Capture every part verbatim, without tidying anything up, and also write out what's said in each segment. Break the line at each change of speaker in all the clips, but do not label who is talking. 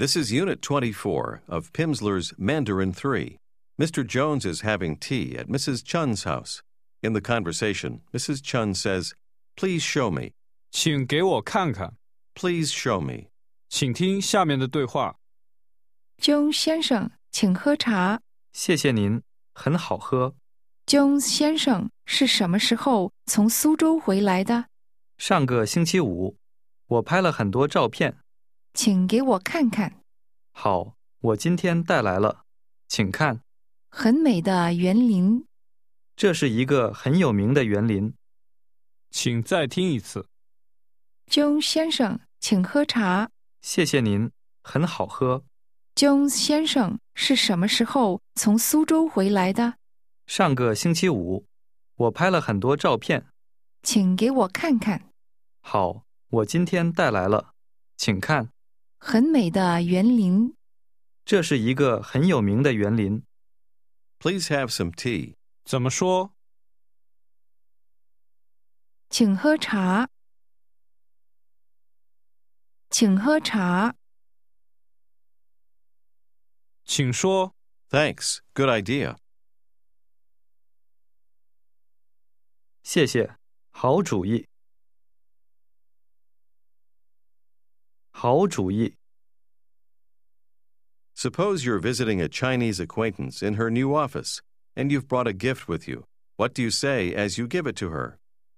This is Unit twenty-four of Pimsleur's Mandarin three. Mister Jones is having tea at Missus Chun's house. In the conversation, Missus Chun says, "Please show me."
请给我看看。
Please show me.
请听下面的对话。
Jones 先生，请喝茶。
谢谢您，很好喝。
Jones 先生是什么时候从苏州回来的？
上个星期五，我拍了很多照片。
请给我看看。
好，我今天带来了，请看。
很美的园林。
这是一个很有名的园林。
请再听一次。
Jones 先生，请喝茶。
谢谢您，很好喝。
Jones 先生是什么时候从苏州回来的？
上个星期五，我拍了很多照片。
请给我看看。
好，我今天带来了，请看。
很美的园林。
这是一个很有名的园林。
Please have some tea.
怎么说？
请喝茶。请喝茶。
请说。
Thanks. Good idea.
谢谢，好主意。 好主意。
Suppose you're visiting a Chinese acquaintance in her new office, and you've brought a gift with you. What do you say as you give it to her?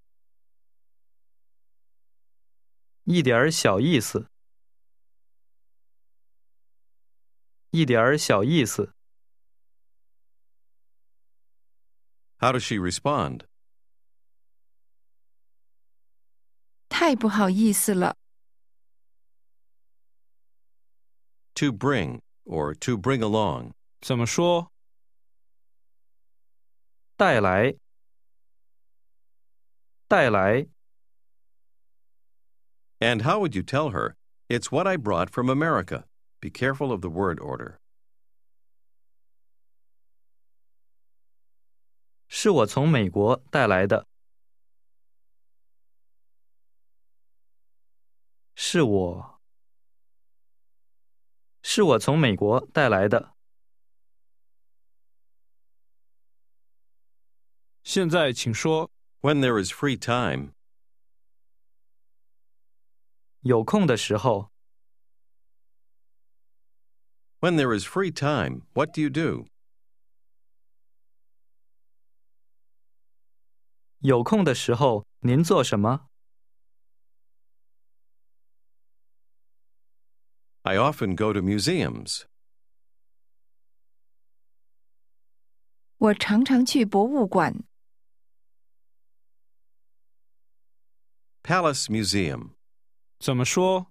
一点儿小意思。 一点儿小意思。
How does she respond?
太不好意思了。
To bring, or to bring along.
怎么说？
带来。带来。
And how would you tell her, "It's what I brought from America"? Be careful of the word order.
是我从美国带来的。是我。是我从美国带来的。
现在请说。
When there is free time.
有空的时候。
When there is free time, what do you do?
有空的时候，您做什么？
I often go to museums.
我常常去博物馆。
Palace Museum.
怎么说？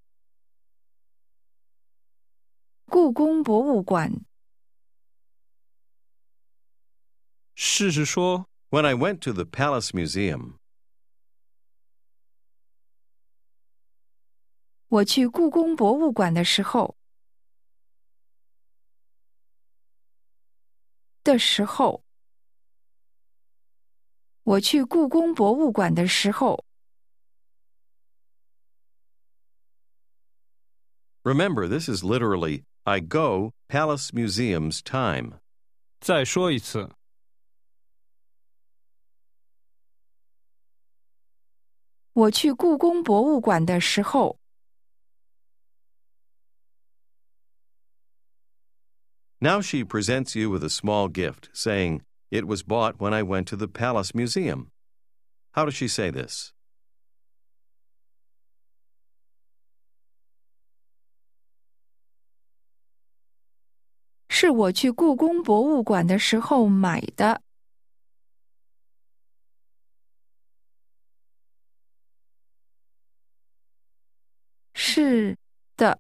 故宫博物馆。
试试说。
When I went to the Palace Museum.
我去故宫博物馆的时候。的时候。我去故宫博物馆的时候。
Remember, this is literally, I go Palace Museum's time.
再说一次。
我去故宫博物馆的时候。
Now she presents you with a small gift, saying, "It was bought when I went to the Palace Museum." How does she say this?
是我去故宫博物馆的时候买的。是的。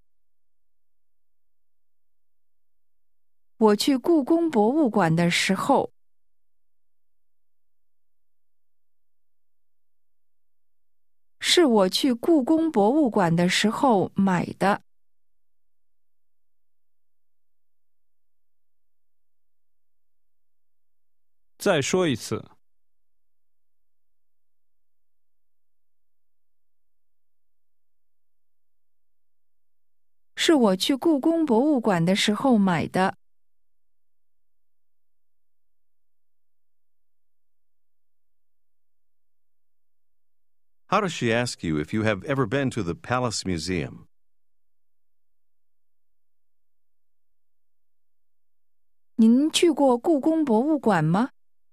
我去故宫博物馆的时候。是我去故宫博物馆的时候买的。
再说一次。
是我去故宫博物馆的时候买的。
How does she ask you if you have ever been to the Palace Museum?
您去过故宫博物馆吗？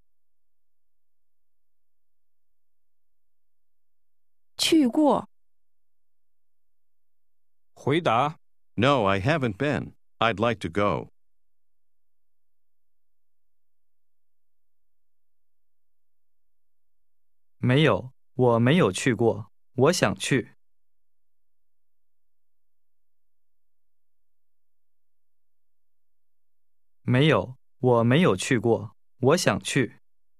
去过。
回答
No, I haven't been. I'd like to go.
没有，我没有去过，我想去。没有，我没有去过，我想去。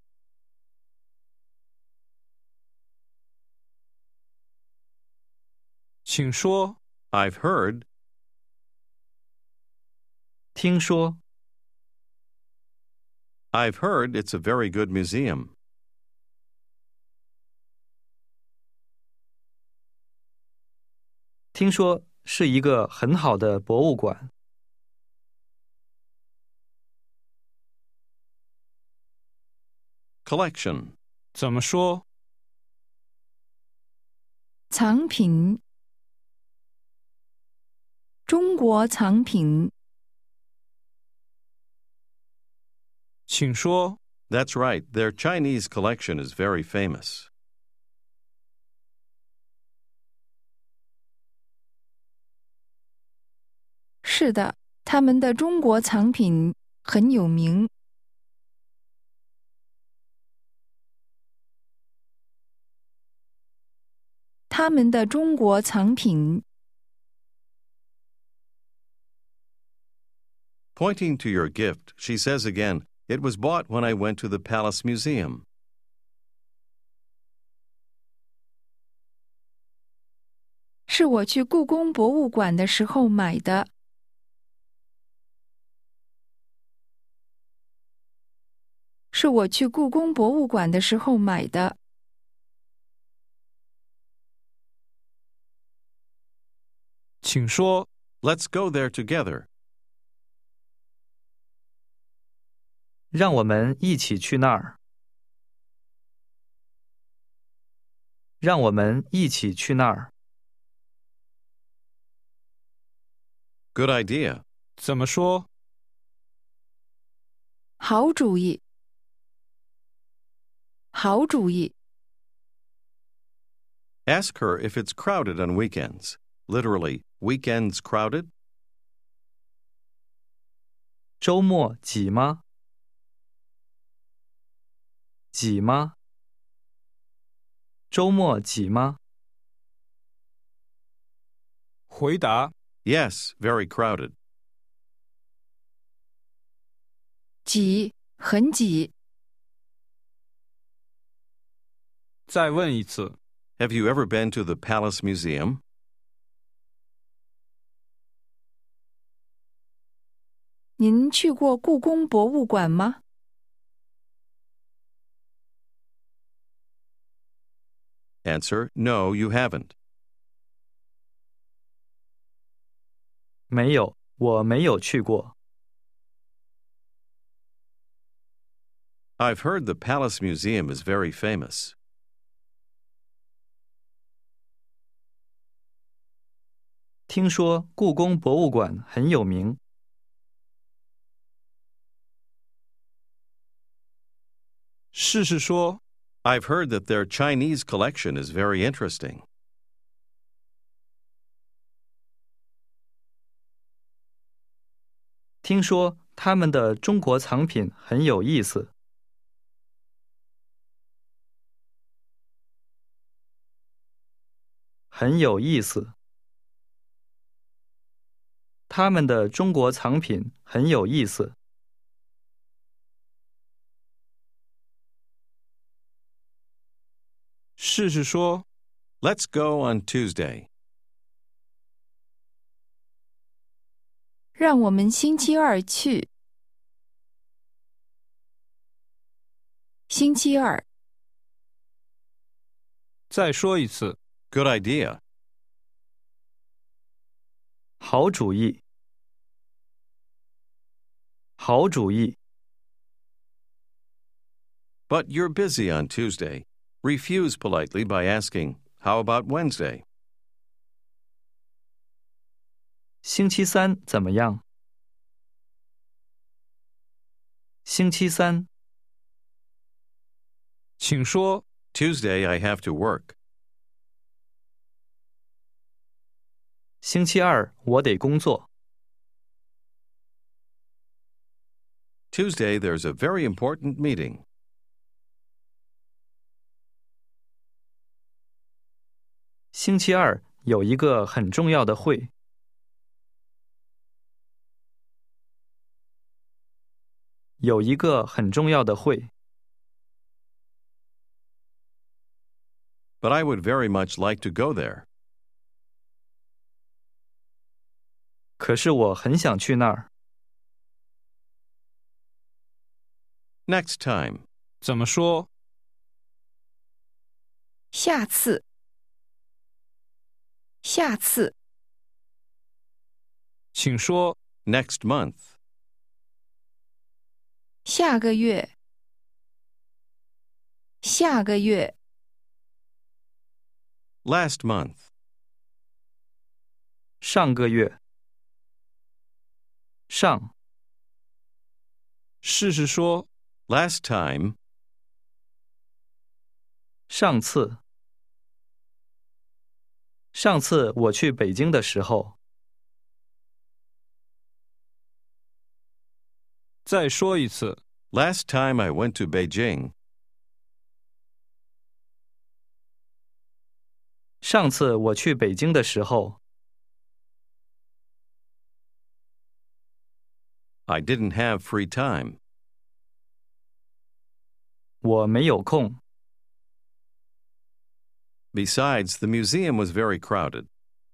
请说
I've heard.
听说，
I've heard it's a very good museum.
听说是一个很好的博物馆。
Collection.
怎么说？
藏品。中国藏品。
请说
That's right. Their Chinese collection is very famous.
是的，他们的中国藏品很有名。他们的中国藏品。
Pointing to your gift, she says again, It was bought when I went to the Palace Museum.
是我去故宫博物馆的时候买的。是我去故宫博物馆的时候买的。
请说
Let's go there together.
让我们一起去那儿。让我们一起去那儿。
Good idea.
怎么说？
好主意。好主意。
Ask her if it's crowded on weekends. Literally, weekends crowded?
周末挤吗？挤吗？周末挤吗？
回答
Yes, very crowded.
挤，很挤。
再问一次。
Have you ever been to the Palace Museum?
您去过故宫博物馆吗？
Answer, No, you haven't.
没有，我没有去过。
I've heard the Palace Museum is very famous.
听说故宫博物馆很有名。
试试说
I've heard that their Chinese collection is very interesting.
听说他们的中国藏品很有意思。很有意思。他们的中国藏品很有意思。
试试说
Let's go on Tuesday.
让我们星期二去。星期二。
再说一次。
Good idea.
好主意，好主意。
But you're busy on Tuesday. Refuse politely by asking, how about Wednesday?
星期三怎么样？星期三，
请说，
Tuesday I have to work.
星期二我得工作。
Tuesday there's a very important meeting.
星期二有一个很重要的会。有一个很重要的会。
But I would very much like to go there.
可是我很想去那儿。
Next time.
怎么说？
下次，下次，
请说，
Next month.
下个月，下个月，
Last month.
上个月。上。
试试说，
Last time.
上次。上次我去北京的时候。
再说一次，
Last time I went to Beijing.
上次我去北京的时候。
I didn't have free time.
我没有空。
Besides, the museum was very crowded.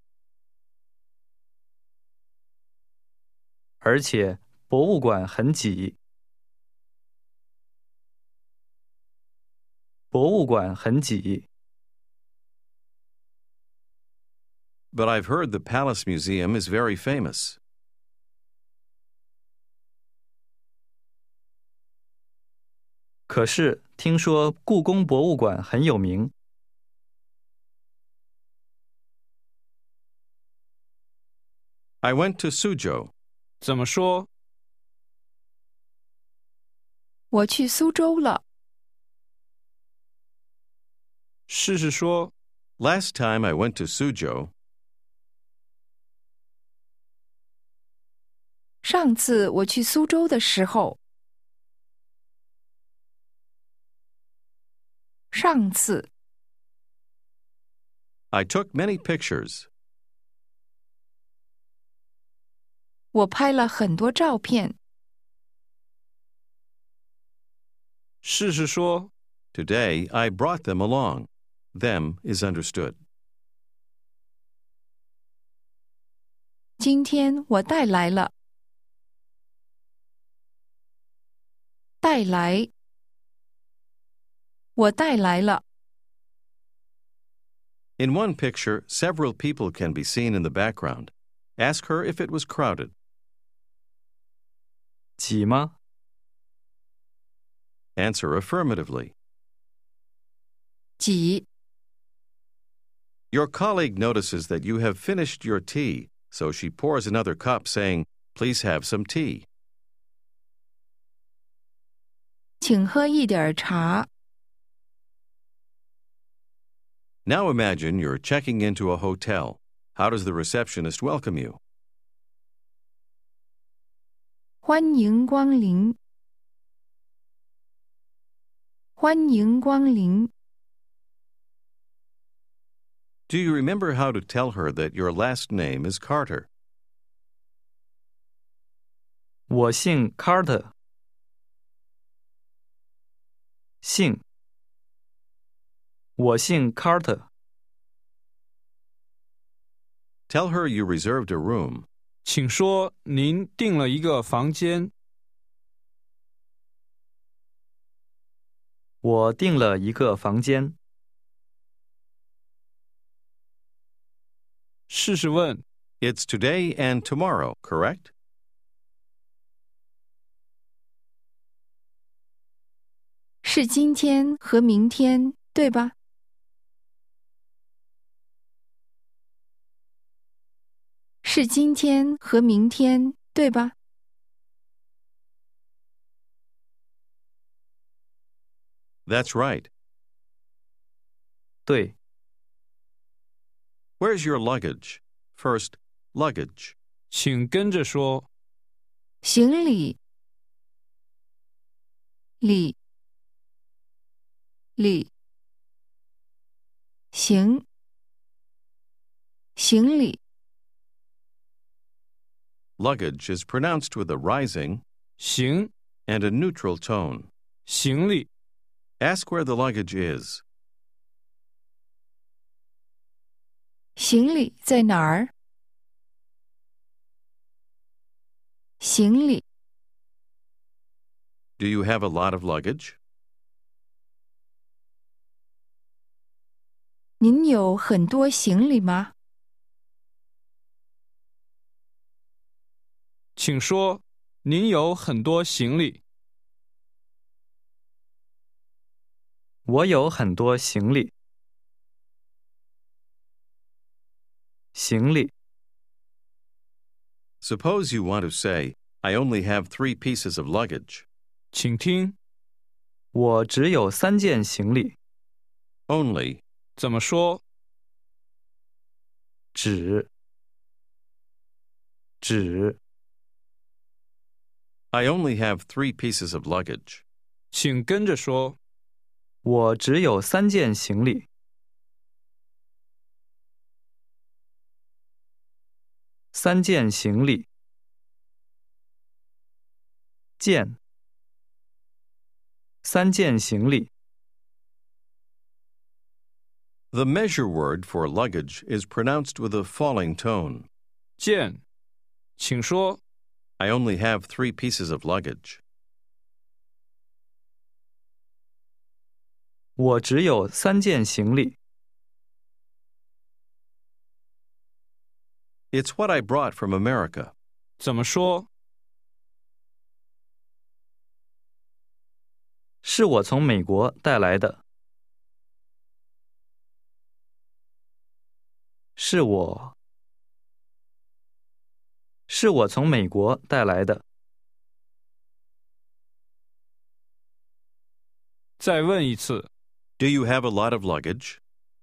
而且博物馆很挤。博物馆很挤。
But I've heard the Palace Museum is very famous.
可是听说故宫博物馆很有名。
I went to Suzhou.
怎么说？
我去苏州了。
试试说，
Last time I went to Suzhou.
上次我去苏州的时候。上次，
I took many pictures.
我拍了很多照片。
试试说，
Today I brought them along. Them is understood.
今天我带来了。带来，我带来了。
In one picture, several people can be seen in the background. Ask her if it was crowded.
挤吗？
Answer affirmatively.
挤，
Your colleague notices that you have finished your tea, so she pours another cup, saying, "Please have some tea."
请喝一点茶。
Now imagine you're checking into a hotel. How does the receptionist welcome you?
欢迎光临。欢迎光临。
Do you remember how to tell her that your last name is Carter?
我姓 Carter。姓。我姓 Carter。
Tell her you reserved a room.
请说您订了一个房间。
我订了一个房间。
试试问，
It's today and tomorrow, correct?
是今天和明天，对吧？是今天和明天，对吧？
That's right.
对，
Where's your luggage? First, luggage.
请跟着说。
行李，礼，礼，行，行李，
Luggage is pronounced with a rising
行，
and a neutral tone.
行李，
Ask where the luggage is.
行李在哪儿？行李，
Do you have a lot of luggage?
您有很多行李吗？
请说，您有很多行李。
我有很多行李。行李，
Suppose you want to say, I only have three pieces of luggage.
请听，
我只有三件行李。
Only,
怎么说？
只，只，
I only have three pieces of luggage.
请跟着说。
我只有三件行李。三件行李。件，三件行李。
The measure word for luggage is pronounced with a falling tone.
见，请说。
I only have three pieces of luggage.
我只有三件行李。
It's what I brought from America.
怎么说？
是我从美国带来的。是我，是我从美国带来的。
再问一次。
Do you have a lot of luggage?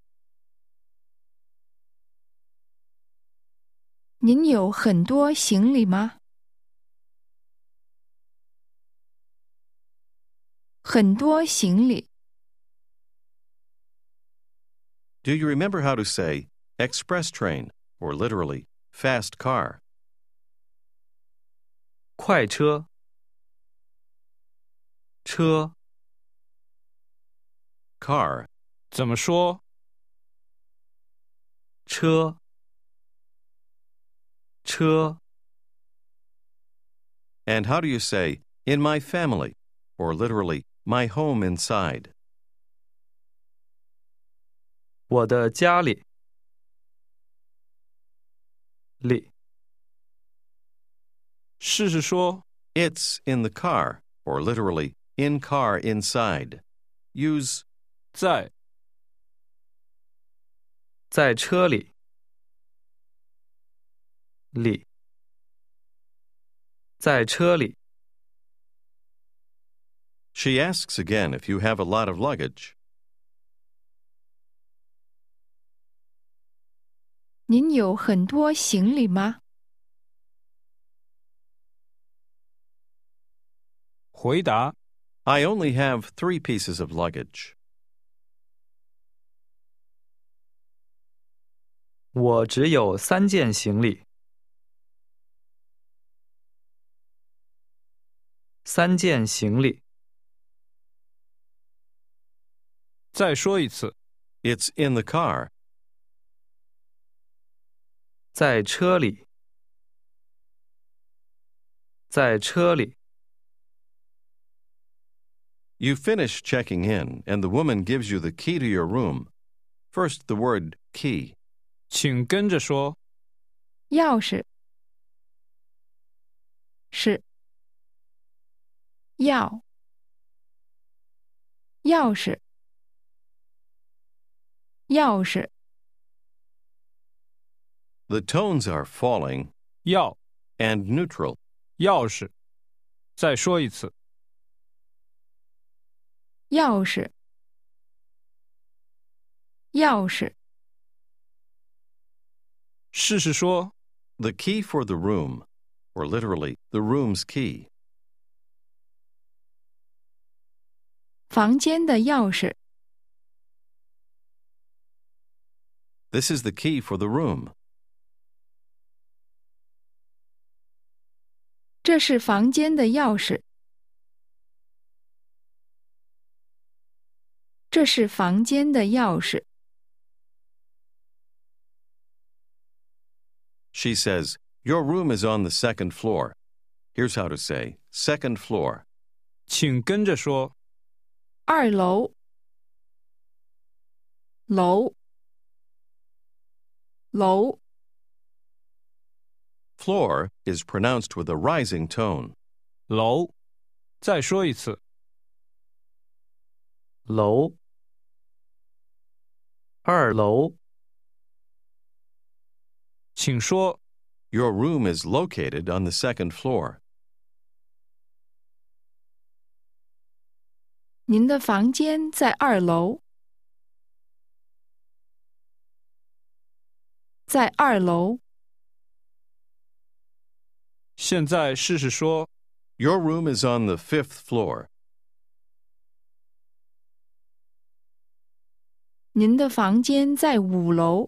您有很多行李吗？很多行李，
Do you remember how to say express train, or literally, fast car?
快车，车，
Car.
怎么说？
车，车。
And how do you say in my family, or literally, my home inside?
我的家里，里，
试试说。
It's in the car, or literally, in car inside. Use
在，
在车里，里，在车里。
She asks again if you have a lot of luggage.
您有很多行李吗？
回答。
I only have three pieces of luggage.
我只有三件行李。三件行李。
再说一次。
It's in the car.
在车里，在车里。
You finish checking in, and the woman gives you the key to your room. First, the word key.
请跟着说。
钥匙是钥钥匙钥匙
The tones are falling
钥
and neutral.
钥匙。再说一次，
钥匙钥匙
试试说，
The key for the room, or literally, the room's key.
房间的钥匙
This is the key for the room.
这是房间的钥匙。这是房间的钥匙。
She says, Your room is on the second floor. Here's how to say, second floor.
请跟着说，
二楼楼楼
Floor is pronounced with a rising tone.
楼。再说一次，
楼，二楼，
请说，
Your room is located on the second floor.
您的房间在二楼。在二楼。
现在试试说，
Your room is on the fifth floor.
您的房间在五楼。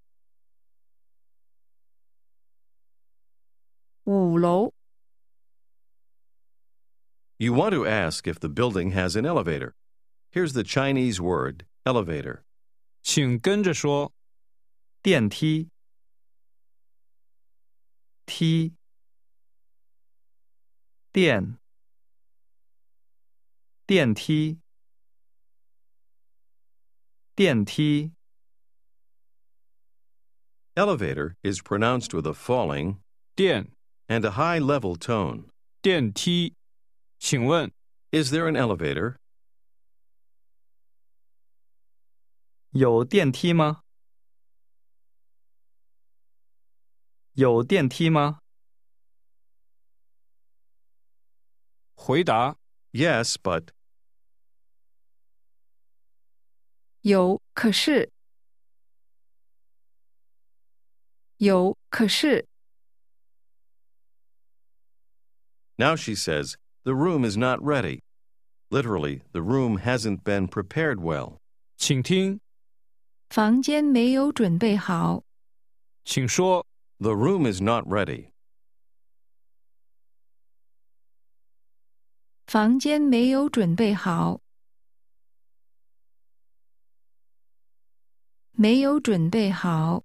五楼。
You want to ask if the building has an elevator. Here's the Chinese word, elevator.
请跟着说，
电梯，梯，电，电梯，电梯。
Elevator is pronounced with a falling
电
and a high level tone.
电梯。请问
Is there an elevator?
有电梯吗？有电梯吗？
回答，
Yes, but
有，可是。有，可是。
now she says, the room is not ready. Literally, the room hasn't been prepared well.
请听，
房间没有准备好。
请说，
The room is not ready.
房间没有准备好。没有准备好。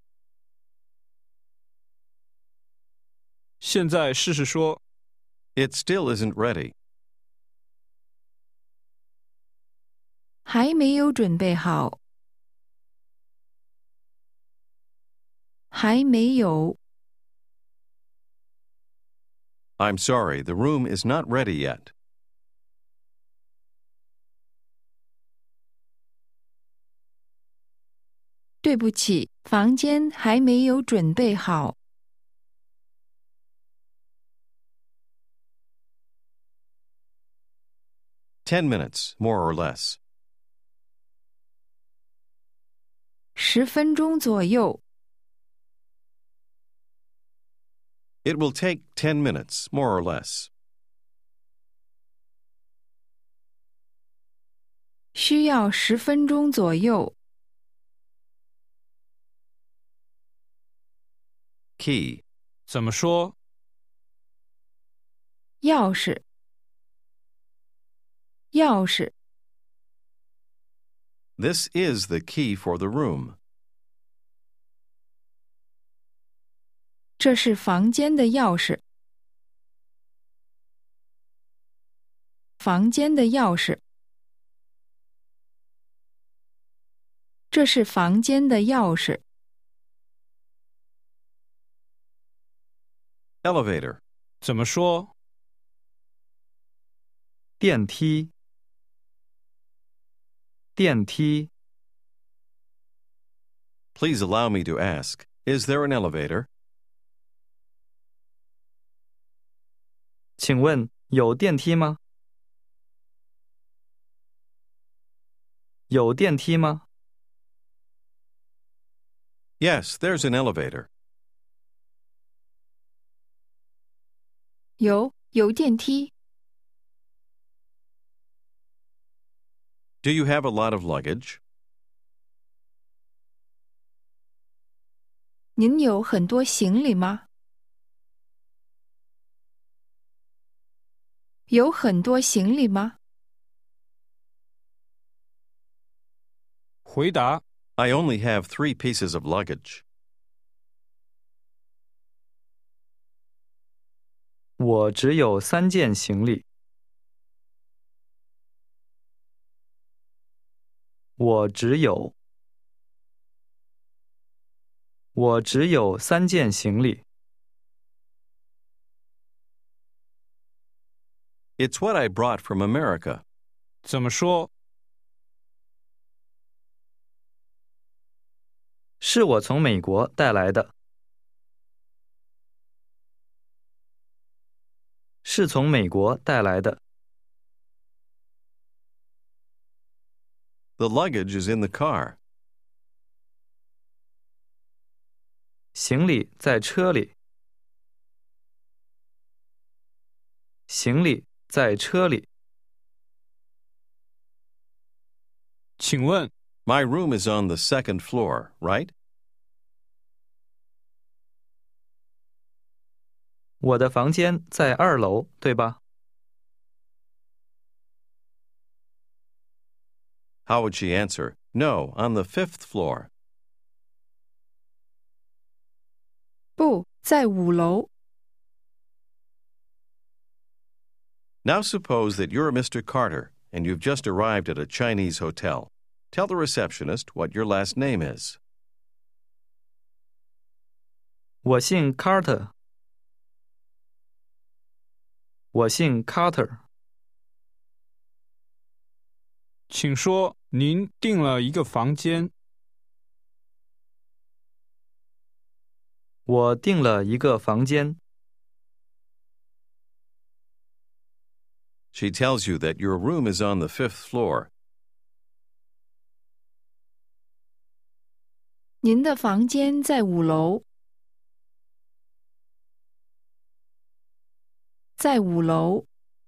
现在试试说，
It still isn't ready.
还没有准备好。还没有。
I'm sorry, the room is not ready yet.
对不起，房间还没有准备好。
Ten minutes, more or less.
十分钟左右。
It will take ten minutes, more or less.
需要十分钟左右。
Key.
怎么说？
钥匙。钥匙。
This is the key for the room.
这是房间的钥匙。房间的钥匙。这是房间的钥匙。
Elevator.
怎么说？
电梯，电梯，
Please allow me to ask, is there an elevator?
请问有电梯吗？有电梯吗？
Yes, there's an elevator.
有，有电梯。
Do you have a lot of luggage?
您有很多行李吗？有很多行李吗？
回答：
I only have three pieces of luggage.
我只有三件行李。我只有，我只有三件行李。
It's what I brought from America.
怎么说？
是我从美国带来的。是从美国带来的。
The luggage is in the car.
行李在车里。行李在车里。
请问
My room is on the second floor, right?
我的房间在二楼，对吧？
How would she answer? No, on the fifth floor.
不，在五楼。
Now suppose that you're Mister Carter and you've just arrived at a Chinese hotel. Tell the receptionist what your last name is.
我姓 Carter。我姓 Carter。
请说您订了一个房间。
我订了一个房间。
She tells you that your room is on the fifth floor.
您的房间在五楼。在五楼。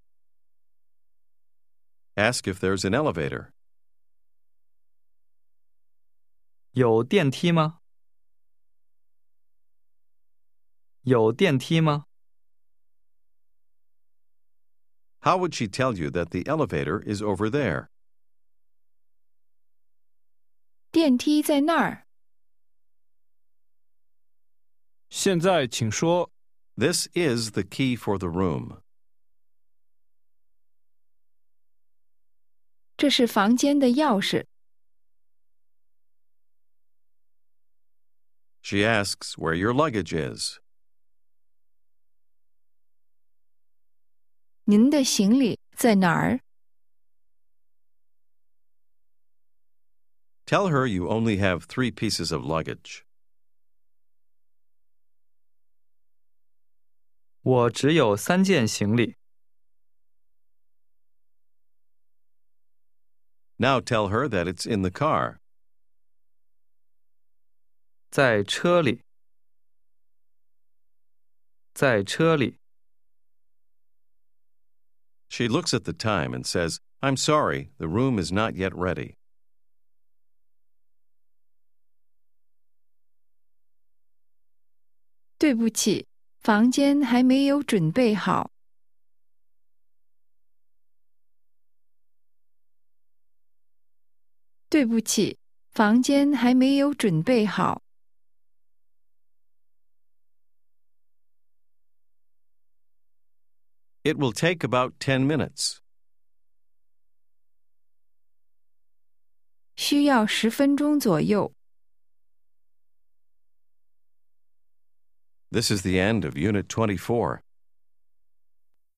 Ask if there's an elevator.
有电梯吗？有电梯吗？
How would she tell you that the elevator is over there?
电梯在那儿。
现在请说
This is the key for the room.
这是房间的钥匙。
She asks where your luggage is.
您的行李在哪儿？
Tell her you only have three pieces of luggage.
我只有三件行李。
Now tell her that it's in the car.
在车里。在车里。
She looks at the time and says, I'm sorry, the room is not yet ready.
对不起，房间还没有准备好。对不起，房间还没有准备好。
It will take about ten minutes.
需要十分钟左右。
This is the end of Unit twenty-four.